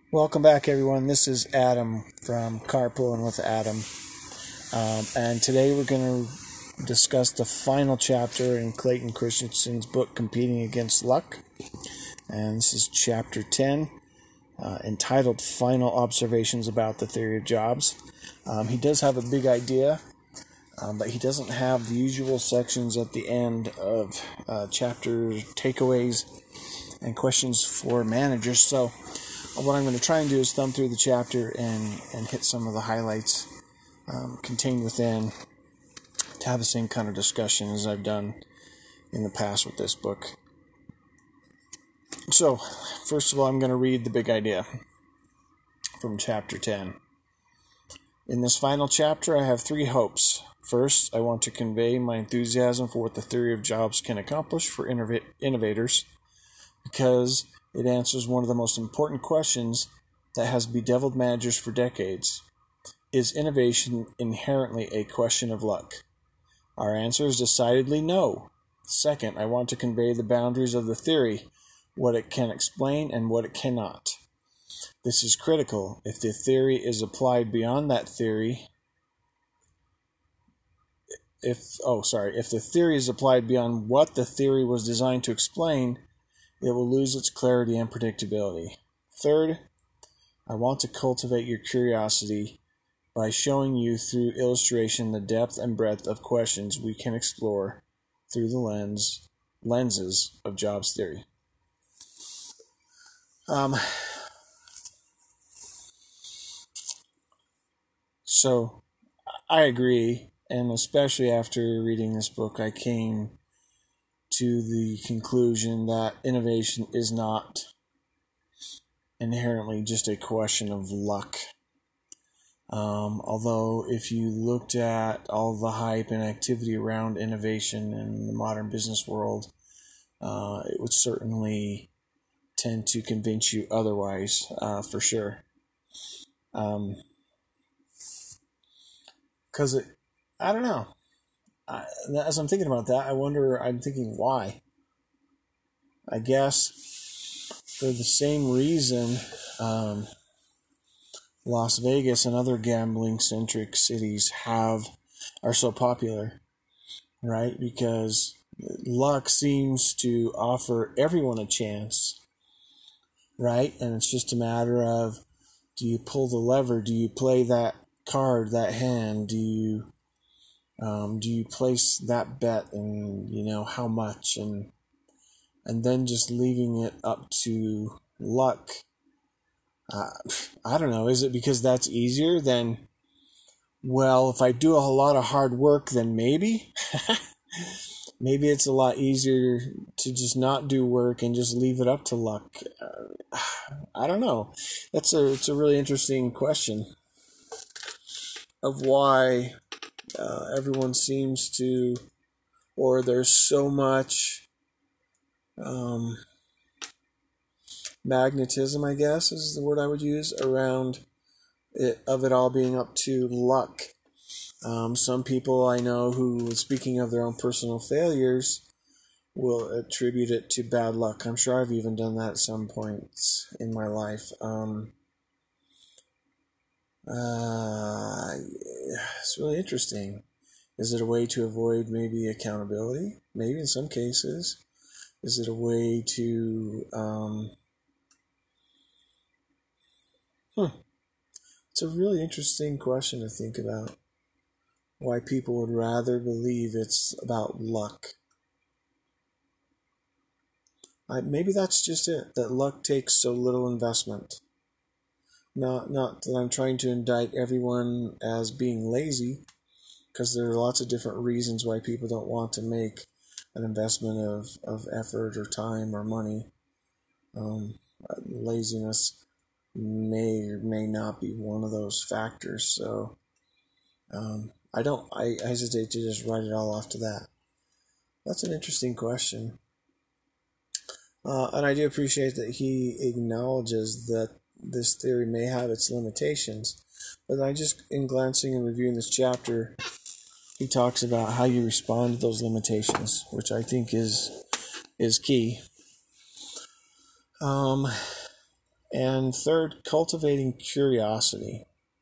Welcome back, everyone. This is Adam from Carpooling with Adam. And today we're going to discuss the final chapter in Clayton Christensen's book, Competing Against Luck. And this is chapter 10, entitled Final Observations About the Theory of Jobs. He does have a big idea, but he doesn't have the usual sections at the end of chapter takeaways and questions for managers. So what I'm going to try and do is thumb through the chapter and hit some of the highlights contained within to have the same kind of discussion as I've done in the past with this book. So, first of all, I'm going to read the big idea from chapter 10. In this final chapter, I have three hopes. First, I want to convey my enthusiasm for what the theory of jobs can accomplish for innovators, because it answers one of the most important questions that has bedeviled managers for decades. Is innovation inherently a question of luck? Our answer is decidedly no. Second, I want to convey the boundaries of the theory, what it can explain and what it cannot. This is critical. If the theory is applied beyond that theory, if the theory is applied beyond what the theory was designed to explain, it will lose its clarity and predictability. Third, I want to cultivate your curiosity by showing you through illustration the depth and breadth of questions we can explore through the lenses of jobs theory. So I agree, and especially after reading this book, I came to the conclusion that innovation is not inherently just a question of luck. Although if you looked at all the hype and activity around innovation in the modern business world, it would certainly tend to convince you otherwise, for sure. Because I don't know. As I'm thinking about that, I'm thinking why? I guess for the same reason Las Vegas and other gambling-centric cities are so popular, right? Because luck seems to offer everyone a chance, right? And it's just a matter of, do you pull the lever? Do you play that card, that hand? Do you place that bet, and how much, and then just leaving it up to luck? I don't know. Is it because that's easier than, well, if I do a lot of hard work, then maybe? Maybe it's a lot easier to just not do work and just leave it up to luck. I don't know. It's a really interesting question of why everyone seems to, or there's so much magnetism, I guess is the word I would use, around it all being up to luck. Some people I know who, speaking of their own personal failures, will attribute it to bad luck. I'm sure I've even done that at some points in my life. It's really interesting. Is it a way to avoid maybe accountability? Maybe in some cases. Is it a way to It's a really interesting question to think about. Why people would rather believe it's about luck. Maybe that's just it, that luck takes so little investment. Not that I'm trying to indict everyone as being lazy, because there are lots of different reasons why people don't want to make an investment of effort or time or money. Laziness may or may not be one of those factors, so I hesitate to just write it all off to that. That's an interesting question. And I do appreciate that he acknowledges that this theory may have its limitations. But in glancing and reviewing this chapter, he talks about how you respond to those limitations, which I think is key. And third, cultivating curiosity.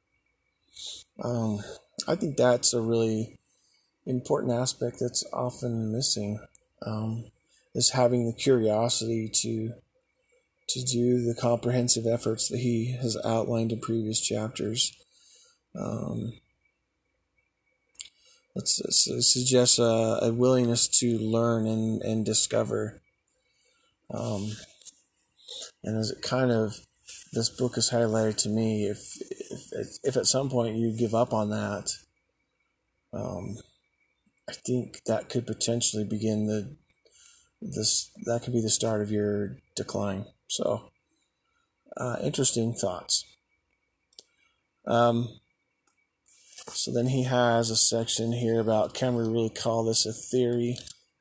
I think that's a really important aspect that's often missing, is having the curiosity to do the comprehensive efforts that he has outlined in previous chapters. It suggests a willingness to learn and discover. And as it kind of, this book has highlighted to me, if at some point you give up on that, I think that could potentially begin that could be the start of your decline. So, interesting thoughts. So then he has a section here about, can we really call this a theory?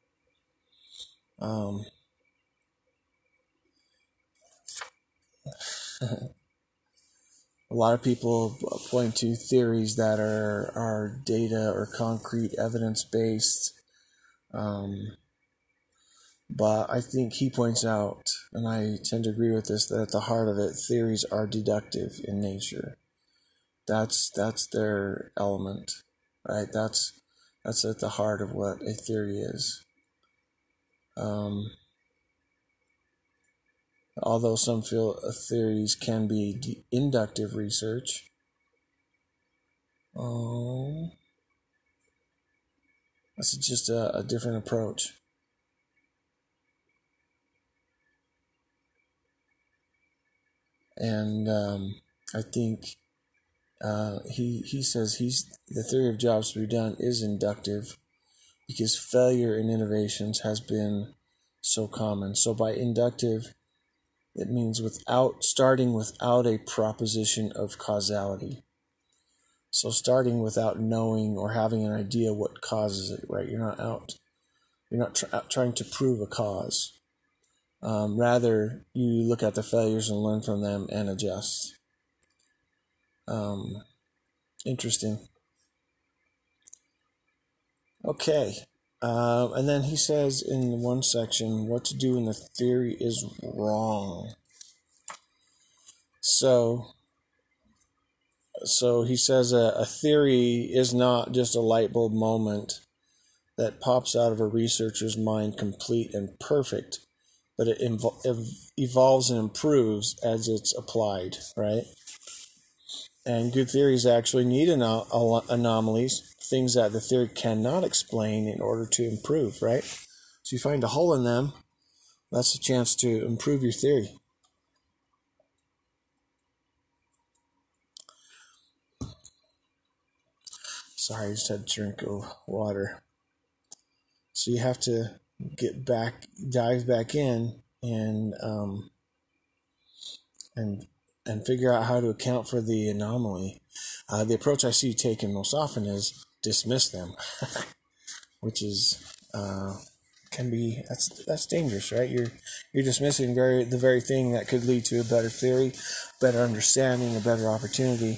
A lot of people point to theories that are data or concrete evidence based. But I think he points out, and I tend to agree with this, that at the heart of it, theories are deductive in nature. That's their element, right? That's at the heart of what a theory is. Although some feel theories can be inductive research. That's just a different approach. And I think he says the theory of jobs to be done is inductive because failure in innovations has been so common. So by inductive, it means starting without a proposition of causality. So starting without knowing or having an idea what causes it, right? You're not out trying to prove a cause. Rather, you look at the failures and learn from them and adjust. Interesting. Okay. And then he says in one section, what to do when the theory is wrong. So he says a theory is not just a light bulb moment that pops out of a researcher's mind complete and perfect, but it evolves and improves as it's applied, right? And good theories actually need anomalies, things that the theory cannot explain in order to improve, right? So you find a hole in them, that's a chance to improve your theory. Sorry, I just had a drink of water. So you have to dive back in, and figure out how to account for the anomaly. The approach I see taken most often is dismiss them, which is that's dangerous, right? You're dismissing the very thing that could lead to a better theory, better understanding, a better opportunity.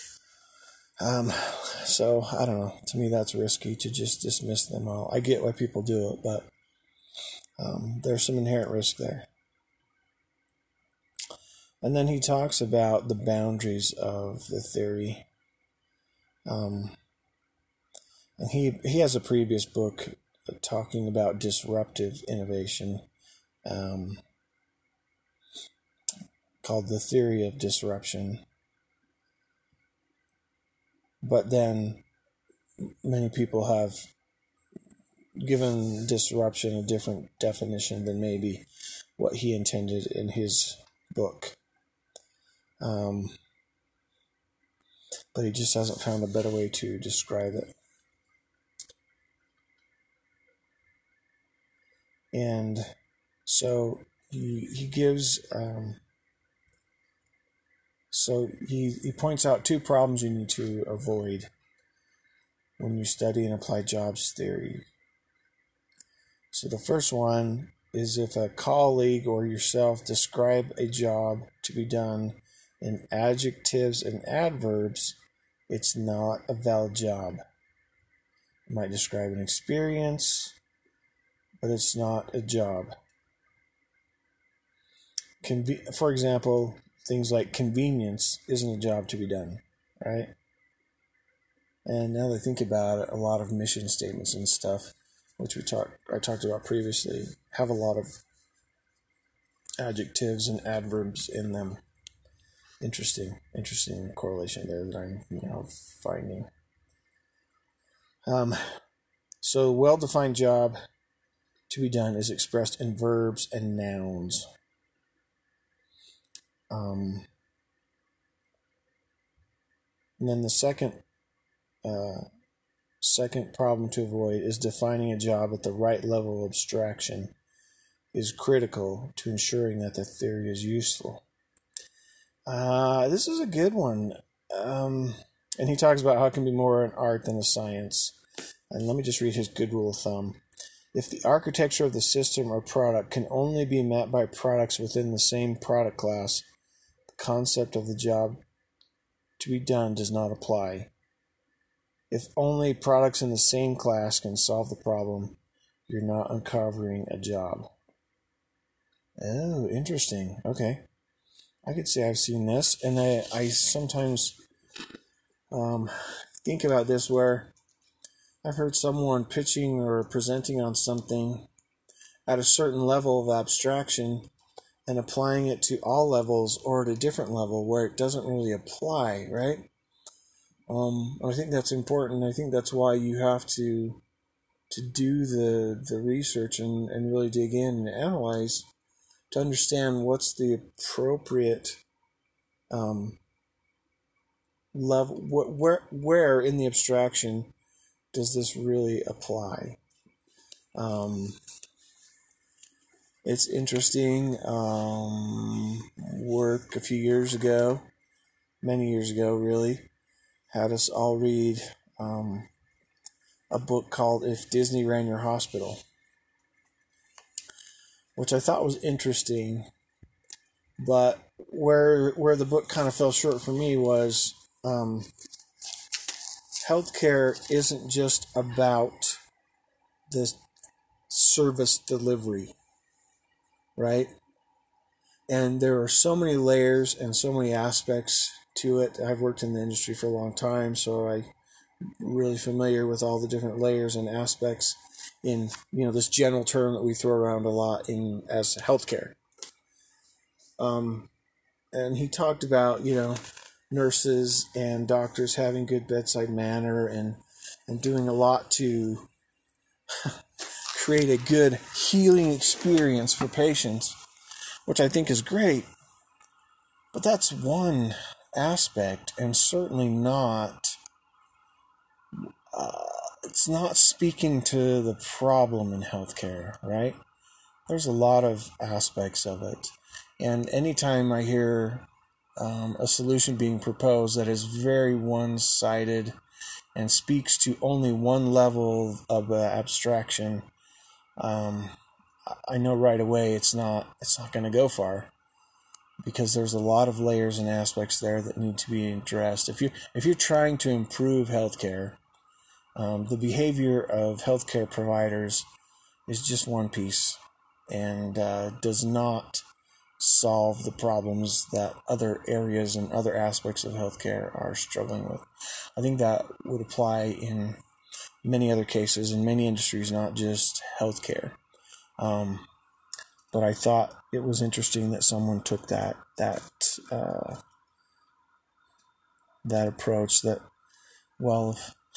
So I don't know. To me, that's risky to just dismiss them all. I get why people do it, but there's some inherent risk there. And then he talks about the boundaries of the theory. And he has a previous book talking about disruptive innovation, called The Theory of Disruption. But then many people have given disruption a different definition than maybe what he intended in his book. But he just hasn't found a better way to describe it. And so he gives... So he points out two problems you need to avoid when you study and apply jobs theory. So the first one is if a colleague or yourself describe a job to be done in adjectives and adverbs, it's not a valid job. You might describe an experience, but it's not a job. For example, things like convenience isn't a job to be done, right? And now that I think about it, a lot of mission statements and stuff, which I talked about previously, have a lot of adjectives and adverbs in them. Interesting correlation there that I'm now finding. So well-defined job to be done is expressed in verbs and nouns. And then the second problem to avoid is defining a job at the right level of abstraction is critical to ensuring that the theory is useful. This is a good one. And he talks about how it can be more an art than a science. And let me just read his good rule of thumb. If the architecture of the system or product can only be met by products within the same product class, the concept of the job to be done does not apply. If only products in the same class can solve the problem, you're not uncovering a job. Oh, interesting. Okay. I could say I've seen this, and I sometimes think about this where I've heard someone pitching or presenting on something at a certain level of abstraction and applying it to all levels or at a different level where it doesn't really apply, right? I think that's important. I think that's why you have to do the research and really dig in and analyze to understand what's the appropriate level, where in the abstraction does this really apply. It's interesting. Work a few years ago, many years ago really, had us all read a book called If Disney Ran Your Hospital, which I thought was interesting, but where the book kind of fell short for me was healthcare isn't just about the service delivery, right? And there are so many layers and so many aspects to it. I've worked in the industry for a long time, so I'm really familiar with all the different layers and aspects in, this general term that we throw around a lot as healthcare. And he talked about, nurses and doctors having good bedside manner and doing a lot to create a good healing experience for patients, which I think is great. But that's one aspect, and certainly not, it's not speaking to the problem in healthcare, right? There's a lot of aspects of it. And anytime I hear a solution being proposed that is very one-sided and speaks to only one level of abstraction, I know right away it's not going to go far, because there's a lot of layers and aspects there that need to be addressed. If you're trying to improve healthcare, the behavior of healthcare providers is just one piece and does not solve the problems that other areas and other aspects of healthcare are struggling with. I think that would apply in many other cases in many industries, not just healthcare. But I thought it was interesting that someone took that approach. That, well,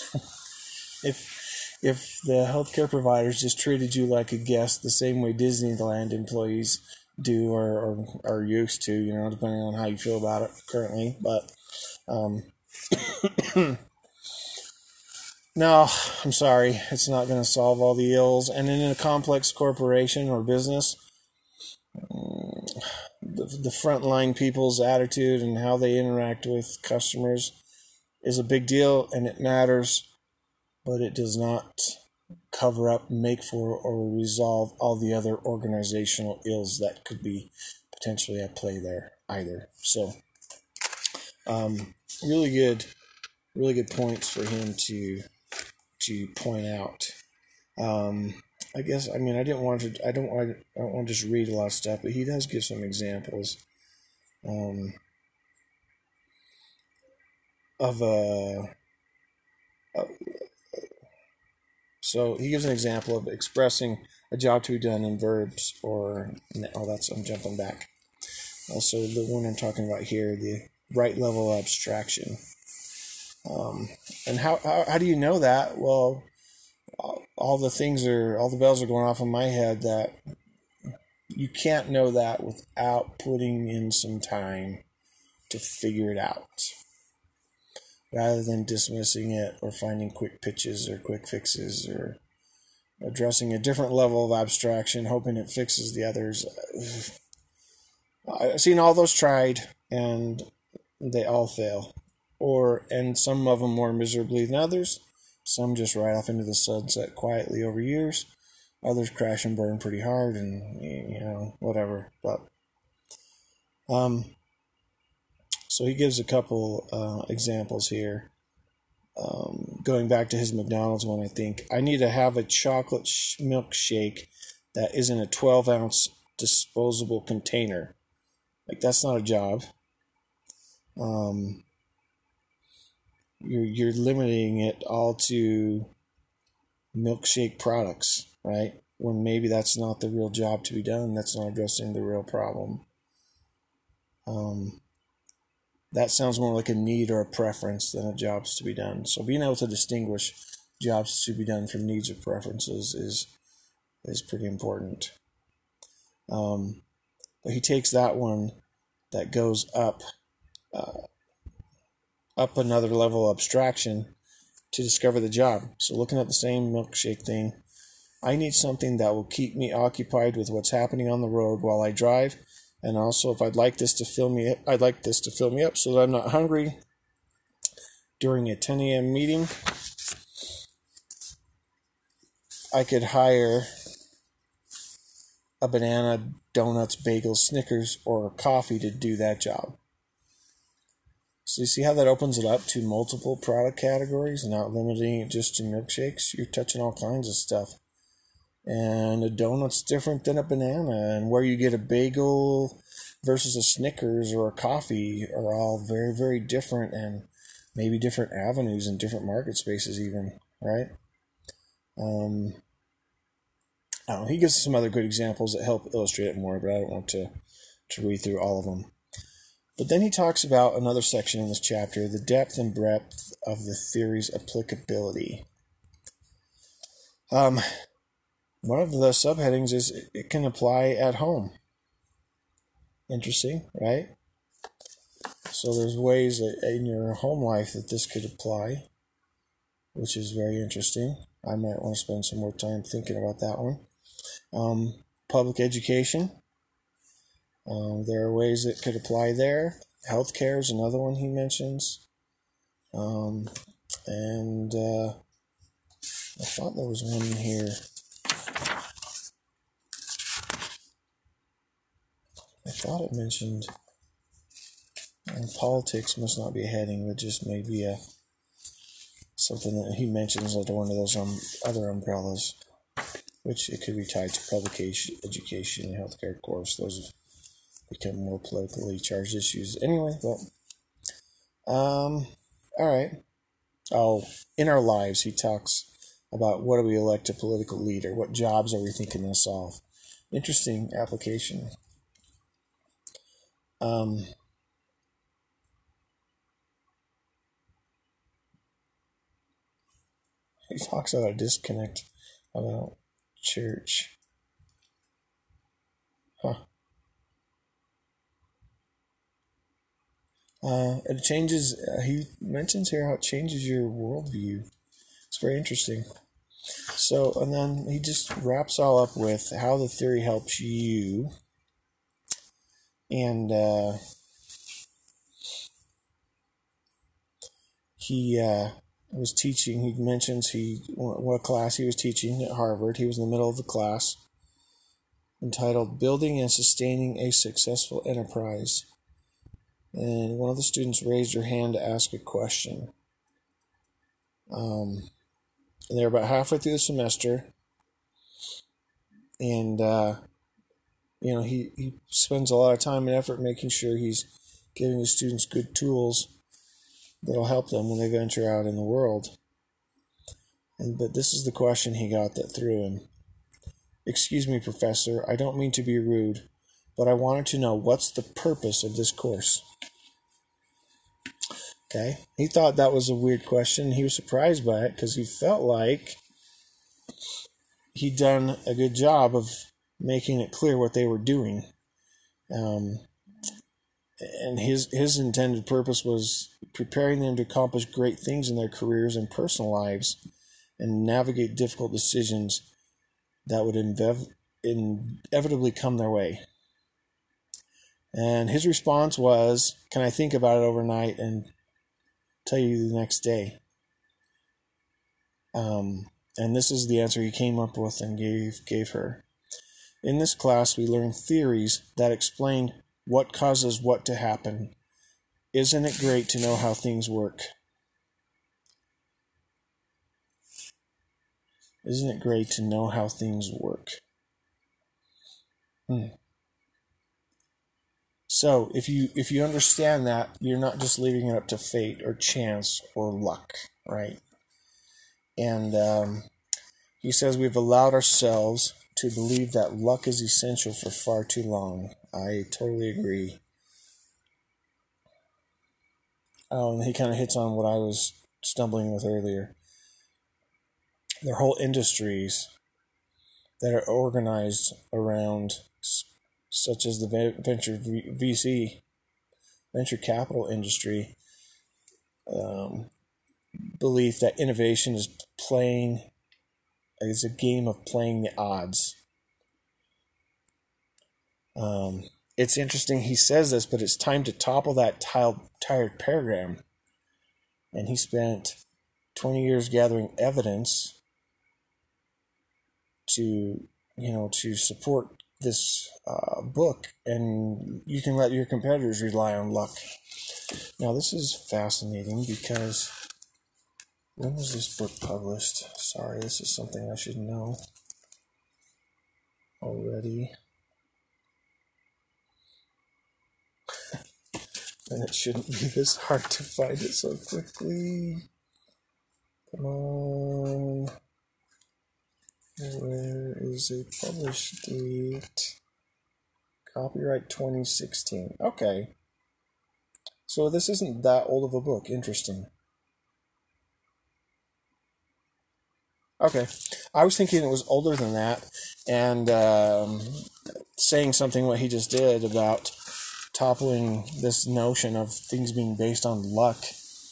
if the healthcare providers just treated you like a guest the same way Disneyland employees do or are used to, depending on how you feel about it currently. But no, I'm sorry, it's not going to solve all the ills. And in a complex corporation or business, the frontline people's attitude and how they interact with customers is a big deal, and it matters, but it does not cover up, make for, or resolve all the other organizational ills that could be potentially at play there either. So, really good points for him to point out. I guess, I don't want to just read a lot of stuff, but he does give some examples. of a. So he gives an example of expressing a job to be done in verbs or. Oh, I'm jumping back. Also, the one I'm talking about here, the right level abstraction. And how do you know that? Well, all the bells are going off in my head that you can't know that without putting in some time to figure it out, rather than dismissing it or finding quick pitches or quick fixes or addressing a different level of abstraction, hoping it fixes the others. I've seen all those tried, and they all fail, and some of them more miserably than others. Some just ride off into the sunset quietly over years. Others crash and burn pretty hard, and whatever. But so he gives a couple examples here. Going back to his McDonald's one, I think I need to have a chocolate milkshake that isn't a 12-ounce disposable container. Like, that's not a job. You're limiting it all to milkshake products, right? When maybe that's not the real job to be done. That's not addressing the real problem. That sounds more like a need or a preference than a jobs to be done. So being able to distinguish jobs to be done from needs or preferences is pretty important. But he takes that one that goes up another level of abstraction to discover the job. So looking at the same milkshake thing, I need something that will keep me occupied with what's happening on the road while I drive. And also, if I'd like this to fill me up so that I'm not hungry during a 10 a.m. meeting. I could hire a banana, donuts, bagels, Snickers, or coffee to do that job. So you see how that opens it up to multiple product categories and not limiting it just to milkshakes? You're touching all kinds of stuff. And a donut's different than a banana, and where you get a bagel versus a Snickers or a coffee are all very, very different, and maybe different avenues and different market spaces even, right? He gives some other good examples that help illustrate it more, but I don't want to read through all of them. But then he talks about another section in this chapter, the depth and breadth of the theory's applicability. One of the subheadings is it can apply at home. Interesting, right? So there's ways in your home life that this could apply, which is very interesting. I might want to spend some more time thinking about that one. Public education. There are ways it could apply there. Healthcare is another one he mentions. I thought there was one in here. I thought it mentioned, and politics must not be a heading, but just maybe something that he mentions under one of those other umbrellas, which it could be tied to public education and healthcare, of course. Those have become more politically charged issues anyway, but all right. In our lives, he talks about what do we elect a political leader? What jobs are we thinking they'll solve? Interesting application. He talks about a disconnect about church. It changes. He mentions here how it changes your worldview. It's very interesting. So, and then he just wraps all up with how the theory helps you. And he was teaching. He mentions what class he was teaching at Harvard. He was in the middle of the class, entitled "Building and Sustaining a Successful Enterprise." And one of the students raised her hand to ask a question. And they're about halfway through the semester. And, he spends a lot of time and effort making sure he's giving his students good tools that'll help them when they venture out in the world. But this is the question he got that threw him. "Excuse me, Professor, I don't mean to be rude, but I wanted to know what's the purpose of this course?" Okay, he thought that was a weird question. He was surprised by it because he felt like he'd done a good job of making it clear what they were doing. And his intended purpose was preparing them to accomplish great things in their careers and personal lives and navigate difficult decisions that would inevitably come their way. And his response was, "Can I think about it overnight and tell you the next day?" And this is the answer he came up with and gave her. "In this class, we learn theories that explain what causes what to happen. Isn't it great to know how things work?" Isn't it great to know how things work? So if you understand that, you're not just leaving it up to fate or chance or luck, right? And he says we've allowed ourselves to believe that luck is essential for far too long. I totally agree. He kind of hits on what I was stumbling with earlier. There are whole industries that are organized around, such as the venture capital industry, belief that innovation is a game of playing the odds. It's interesting he says this, but it's time to topple that tired paradigm. And he spent 20 years gathering evidence to support this book, and you can let your competitors rely on luck. Now, this is fascinating because when was this book published? Sorry, this is something I should know already. And it shouldn't be this hard to find it so quickly. Come on. Where is a published date? Copyright 2016. Okay. So this isn't that old of a book. Interesting. Okay. I was thinking it was older than that, and saying something what he just did about toppling this notion of things being based on luck.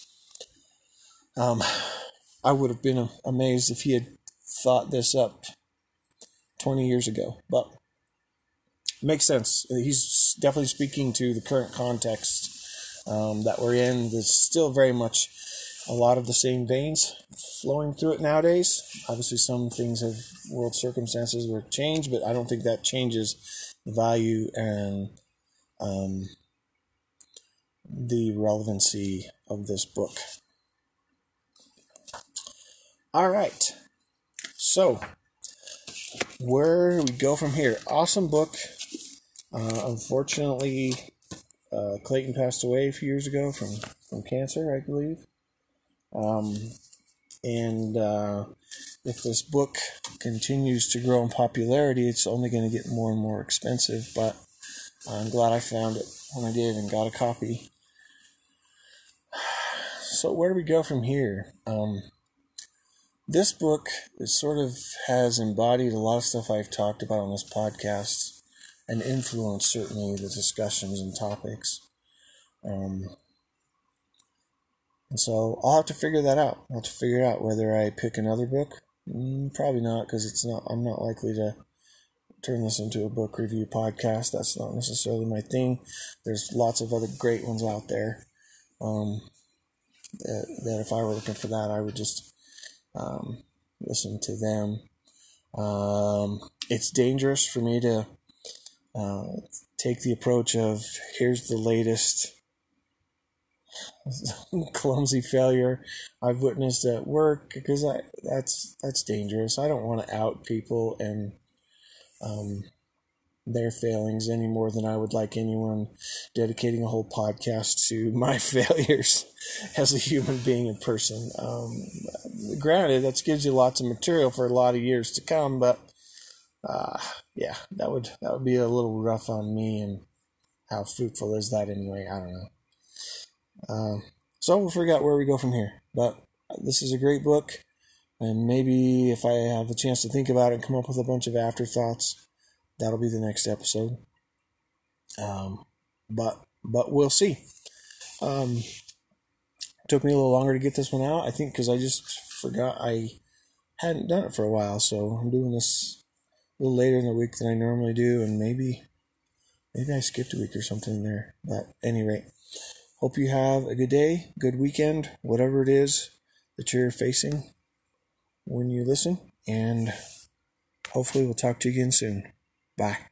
I would have been amazed if he had thought this up 20 years ago, but it makes sense. He's definitely speaking to the current context that we're in. There's still very much a lot of the same veins flowing through it nowadays. Obviously, some things have world circumstances were changed, but I don't think that changes the value and the relevancy of this book. All right. So, where do we go from here? Awesome book. Unfortunately, Clayton passed away a few years ago from cancer, I believe. And if this book continues to grow in popularity, it's only going to get more and more expensive. But I'm glad I found it when I did and got a copy. So where do we go from here? This book sort of has embodied a lot of stuff I've talked about on this podcast and influenced certainly the discussions and topics. And so I'll have to figure that out. I'll have to figure out whether I pick another book. Probably not, because I'm not likely to turn this into a book review podcast. That's not necessarily my thing. There's lots of other great ones out there. That if I were looking for that, I would just listen to them. It's dangerous for me to take the approach of here's the latest clumsy failure I've witnessed at work, because that's dangerous. I don't want to out people and their failings any more than I would like anyone dedicating a whole podcast to my failures as a human being in person. Granted, that gives you lots of material for a lot of years to come, but yeah, that would be a little rough on me. And how fruitful is that anyway? I don't know. So we'll figure out where we go from here. But this is a great book, and maybe if I have a chance to think about it and come up with a bunch of afterthoughts, that'll be the next episode. But we'll see. Took me a little longer to get this one out, I think, because I just forgot I hadn't done it for a while. So I'm doing this a little later in the week than I normally do, and maybe I skipped a week or something there. But at any rate, hope you have a good day, good weekend, whatever it is that you're facing when you listen, and hopefully we'll talk to you again soon. Bye.